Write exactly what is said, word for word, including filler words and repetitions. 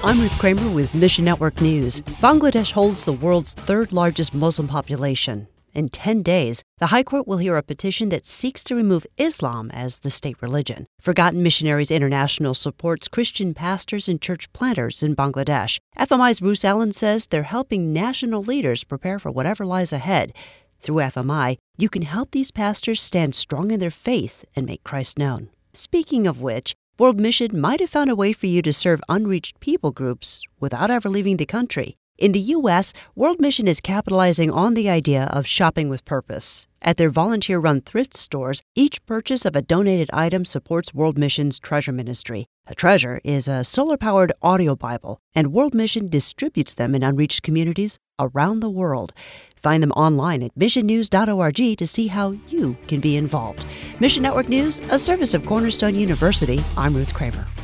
I'm Ruth Kramer with Mission Network News. Bangladesh holds the world's third largest Muslim population. In ten days, the High Court will hear a petition that seeks to remove Islam as the state religion. Forgotten Missionaries International supports Christian pastors and church planters in Bangladesh. F M I's Bruce Allen says they're helping national leaders prepare for whatever lies ahead. Through F M I, you can help these pastors stand strong in their faith and make Christ known. Speaking of which, World Mission might have found a way for you to serve unreached people groups without ever leaving the country. In the U S, World Mission is capitalizing on the idea of shopping with purpose. At their volunteer-run thrift stores, each purchase of a donated item supports World Mission's Treasure Ministry. A treasure is a solar-powered audio Bible, and World Mission distributes them in unreached communities around the world. Find them online at mission news dot org to see how you can be involved. Mission Network News, a service of Cornerstone University. I'm Ruth Kramer.